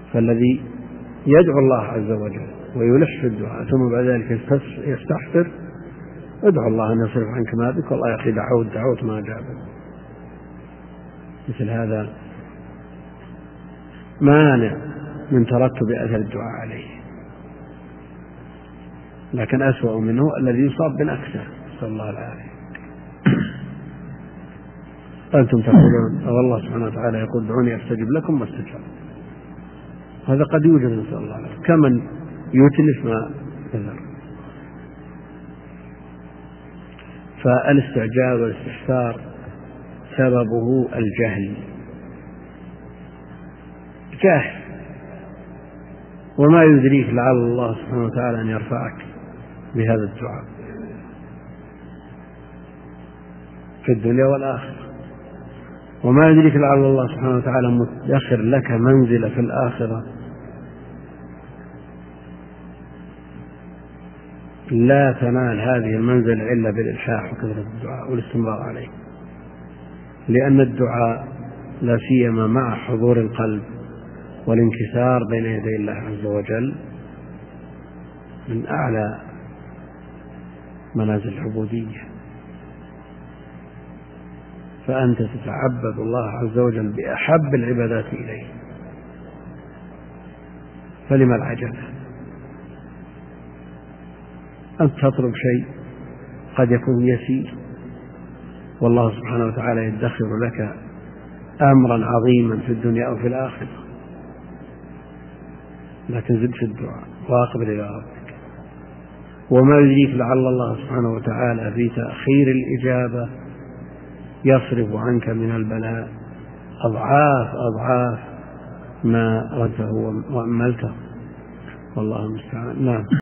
فالذي يدعو الله عز وجل ويلح في الدعاء ثم بعد ذلك يستحسر، ادعو الله أن يصرف عنك ما بك، والله يا أخي دعوت ما جابك. مثل هذا مانع من ترتب أثر الدعاء عليه، لكن أسوأ منه الذي يصاب بنكسة، نسأل الله العافية. أنتم تقولون والله سبحانه وتعالى يقول ادعوني أستجب لكم واستجاب، هذا قد يوجد، نسأل الله العافية، كمن يتلف ما نذر. فالاستعجال والاستحسار سببه الجهل، جاهل، وما يدريك لعل الله سبحانه وتعالى أن يرفعك بهذا الدعاء في الدنيا والآخرة، وما يدريك لعل الله سبحانه وتعالى مدخر لك منزلة في الآخرة لا تنال هذه المنزلة إلا بالإلحاح وكثرة الدعاء والاستمرار عليه، لأن الدعاء لا سيما مع حضور القلب والانكسار بين يدي الله عز وجل من أعلى منازل العبودية. فأنت تتعبد الله عز وجل بأحب العبادات إليه، فلما العجلة؟ أنت تطلب شيء قد يكون يسير، والله سبحانه وتعالى يدخر لك أمرا عظيما في الدنيا أو في الآخرة، لكن زد في الدعاء وأقبل إلى ربك. وما يدريك لعل الله سبحانه وتعالى في تأخير الإجابة يصرف عنك من البلاء أضعاف ما ردته وأملته، والله المستعان. نعم.